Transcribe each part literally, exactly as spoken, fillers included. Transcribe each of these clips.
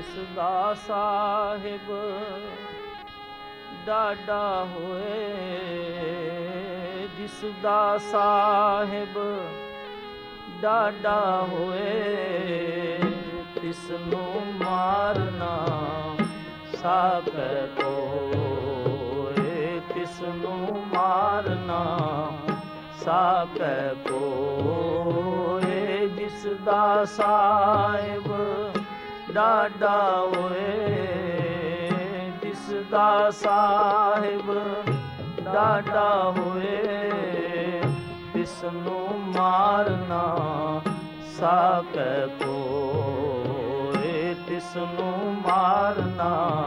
ਤਿਸਦਾ ਸਾਹਿਬ ਡਾਢਾ ਹੋਏ, ਜਿਸਦਾ ਸਾਹਿਬ ਡਾਢਾ ਹੋਏ, ਤਿਸਨੂੰ ਮਾਰਨਾ ਸਾਕੈ ਕੋਇ, ਤਿਸਨੂੰ ਮਾਰਨਾ ਸਾਕੈ ਕੋਇ, ਜਿਸਦਾ ਸਾਹਿਬ ਡਾਢਾ ਹੋਏ, ਜਿਸਦਾ ਸਾਹਿਬ ਡਾਢਾ ਹੋਏ, ਤਿਸਨੂੰ ਮਾਰਨਾ ਸਾਕੈ ਕੋਇ, ਤਿਸਨੂੰ ਮਾਰਨਾ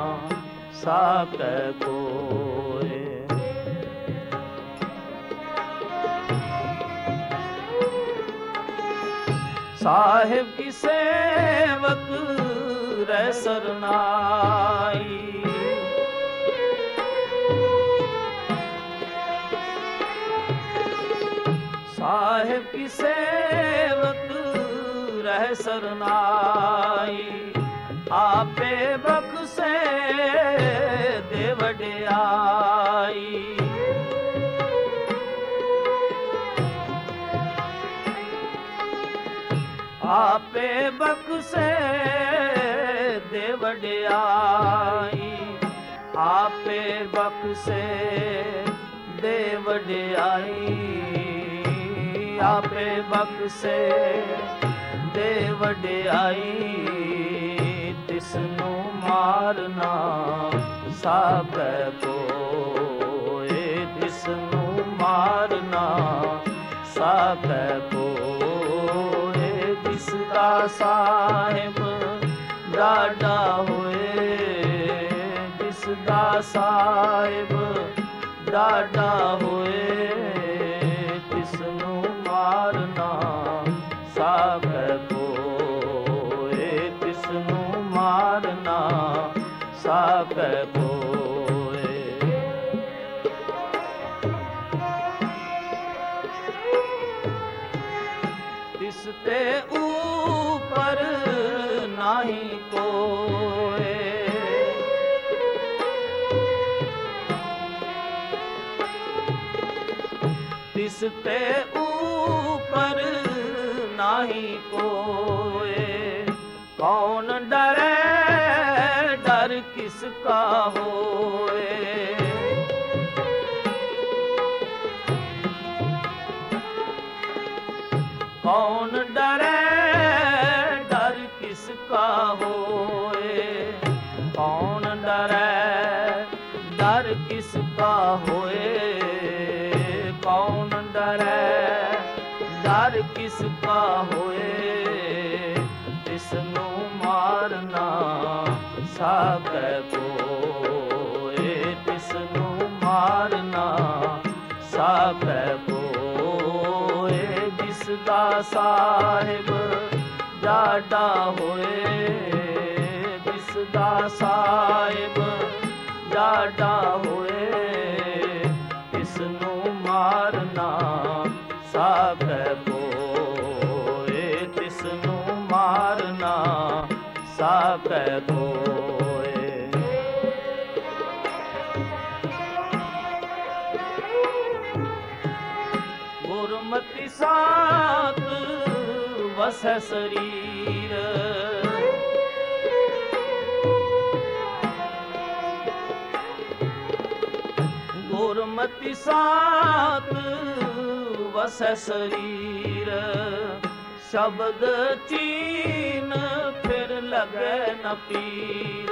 ਸਾਕੈ ਕੋਇ। ਸਾਹਿਬ ਕੀ ਸੇਵਕ ਰਹਿ ਸਰਨਾਈ, ਸਾਹਿਬ ਕੀ ਸੇਵਕ ਰਹਿ ਸਰਨਾਈ, ਆਪੇ ਬਖਸ਼ੇ ਦੇ ਵਡਿਆਈ, ਆਪੇ ਬਖਸ਼ੇ ਦੇ ਵਡਿਆਈ, ਆਪੇ ਬਖਸ਼ੇ ਦੇ ਵਡਿਆਈ, ਆਪੇ ਬਖਸ਼ੇ ਦੇ ਵਡਿਆਈ, ਤਿਸਨੂੰ ਮਾਰਨਾ ਸਾਕੈ ਕੋਇ, ਤਿਸਨੂੰ ਮਾਰਨਾ ਸਾਕੈ ਕੋਇ, ਜਿਸਦਾ ਸਾਹਿਬ ਡਾਢਾ ਹੋਏ, ਜਿਸਦਾ ਸਾਹਿਬ ਡਾਢਾ ਹੋਏ, ਤਿਸਨੂੰ ਮਾਰਨਾ ਸਾਕੈ ਕੋਇ, ਤਿਸਨੂੰ ਮਾਰਨਾ ਸਾਕੈ ਕੋਇ। ਤਿਸ ਤੇ ਊਪਰ ਨਾਹੀ ਕੋਇ, ਤਿਸ ਤੇ ਊਪਰ ਨਾਹੀ ਕੋਇ, ਕੌਣ ਡਰੈ ਡਰ ਕਿਸ ਕਾ ਹੋਏ, ਕੌਣ ਡਰੈ ਡਰ ਕਿਸ ਕਾ ਹੋਏ, ਕੌਣ ਡਰੈ ਡਰ ਕਿਸ ਕਾ ਹੋਏ, ਕੌਣ ਡਰੈ ਡਰ ਕਿਸ ਕਾ ਹੋਏ, ਤਿਸਨੂੰ ਮਾਰਨਾ ਸਾਕੈ ਕੋਇ, ਤਿਸਨੂੰ ਮਾਰਨਾ ਸਾਕੈ ਕੋਇ, ਜਿਸਦਾ ਸਾਹਿਬ ਡਾਢਾ ਹੋਏ, ਜਿਸਦਾ ਸਾਹਿਬ ਡਾਢਾ ਹੋਏ, ਤਿਸਨੂੰ ਮਾਰਨਾ ਸਾਕੈ ਕੋਇ, ਤਿਸਨੂੰ ਮਾਰਨਾ ਸਾਕੈ ਕੋਇ। ਗੁਰਮਤਿ ਸਾਥ ਵਸੈ ਸਰੀਰ, ਗੁਰਮਤਿ ਸਾਥ ਵਸੈ ਸਰੀਰ, ਸ਼ਬਦ ਚੀਨ ਫਿਰ ਲਗੈ ਨ ਪੀਰ,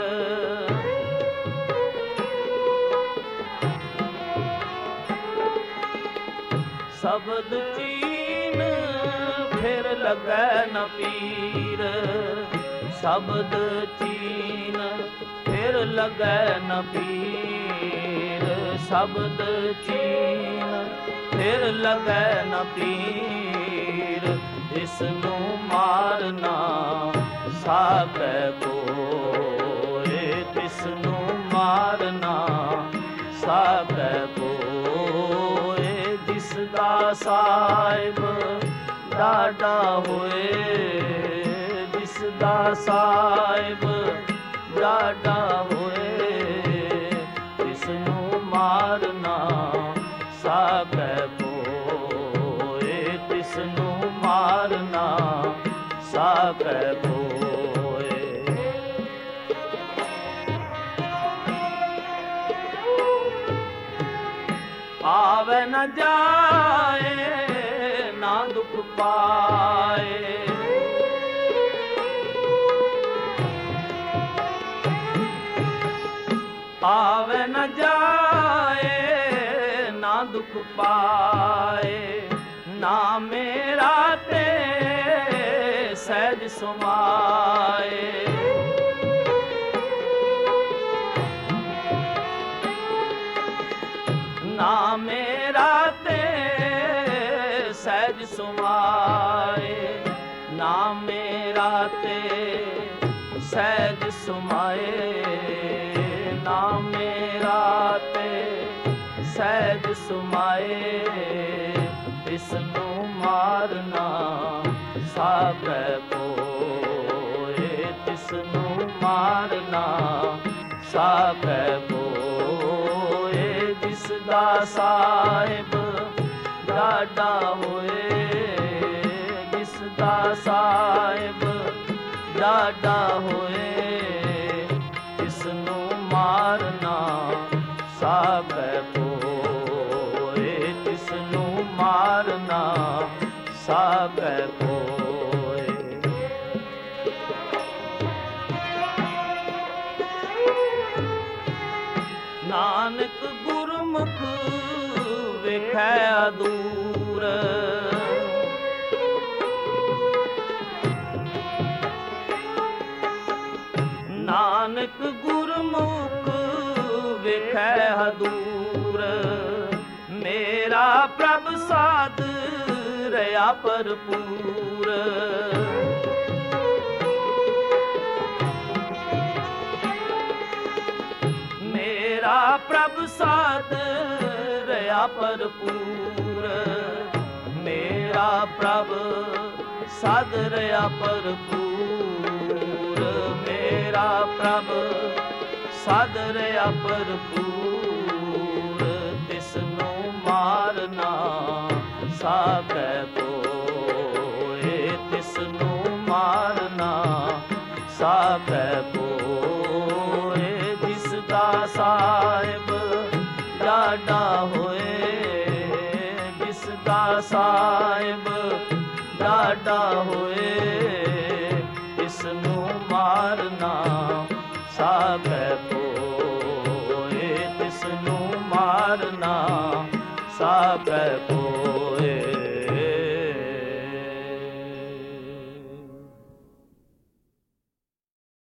ਸ਼ਬਦ ਚੀਨ ਫਿਰ ਲਗੈ ਨ ਪੀਰ, ਸ਼ਬਦ ਚੀਨ ਫਿਰ ਲਗੈ ਨ ਪੀਰ, ਸ਼ਬਦ ਚੀਨ ਫਿਰ ਲਗੈ ਨ ਪੀਰ, ਇਸਨੂੰ ਮਾਰਨਾ ਸਾਕੈ ਕੋਇ, ਤਿਸਨੂੰ ਮਾਰਨਾ ਸਾਕੈ ਕੋਇ, ਜਿਸਦਾ ਸਾਹਿਬ ਡਾਢਾ ਹੋਏ, ਜਿਸਦਾ ਸਾਹਿਬ ਡਾਢਾ ਹੋਏ, ਤਿਸ ਨੂੰ ਮਾਰਨਾ ਸਾਕੈ ਕੋਇ, ਤਿਸ ਨੂੰ ਮਾਰਨਾ ਸਾਕੈ ਕੋਇ। ਆਵੇ ਨ ਜਾਏ ਨਾ ਦੁਖ ਪਾਏ, ਆਵੇ ਨ ਜਾਏ ਨਾ ਦੁਖ ਪਾਏ, ਨਾ ਮੇਰਾ ਤੇ ਸਹਿਜ ਸੁਮਾਏ। ਨਾ ਮੇਰਾ ਤੇ ਸਹਿਜ ਸੁਮਾਏ, ਨਾ ਮੇਰਾ ਤੇ ਸਹਿਜ ਸੁਮਾਏ, ਨਾ ਮੇਰਾ ਤੇ ਸਹਿਜ ਸੁਮਾਏ। ਤਿਸ ਨੂੰ ਮਾਰਨਾ ਸਾਕੈ ਕੋਇ, ਤਿਸ ਨੂੰ ਮਾਰਨਾ ਸਾਕੈ ਕੋਇ। ਜਿਸ ਦਾ ਸਾਹਿਬ ਡਾਢਾ ਹੋਏ, ਜਿਸ ਦਾ ਸਾਹਿਬ ਡਾਢਾ ਹੋਏ, ਤਿਸ ਨੂੰ ਮਾਰਨਾ ਸਾਕੈ ਕੋਇ, ਤਿਸ ਨੂੰ ਮਾਰਨਾ ਸਾਕੈ ਕੋਇ। ਨਾਨਕ ਗੁਰਮੁਖ ਵੇਖੈ ਅਦੂਰ, ਨਾਨਕ ਗੁਰਮੁਖ ਵੇਖੈ ਹਦੂਰ। ਮੇਰਾ ਪ੍ਰਭ ਸਾਧ ਰਹਾ ਭਰਪੂਰ, ਮੇਰਾ ਪ੍ਰਭ ਸਾਧ ਰਹਾ ਭਰਪੂਰ, ਮੇਰਾ ਪ੍ਰਭ ਸਾਧ ਰਹਾ ਭਰਪੂਰ, ਮੇਰਾ ਪ੍ਰਭ ਸਾਧ ਰਹਾ ਭਰਪੂਰ। ਤਿਸ ਨੂੰ ਮਾਰਨਾ ਸਾਕੈ ਕੋਇ, ਤਿਸ ਨੂੰ ਮਾਰਨਾ ਸਾਕੈ ਕੋਇ। ਜਿਸ ਦਾ ਸਾਹਿਬ ਡਾਢਾ ਹੋਏ, ਜਿਸ ਦਾ ਸਾਹਿਬ ਡਾਢਾ ਹੋਏ, ਤਿਸ ਨੂੰ ਮਾਰਨਾ ਸਾਕੈ ਕੋਇ, ਤਿਸ ਨੂੰ ਮਾਰਨਾ ਸਾਕੈ ਕੋਇ।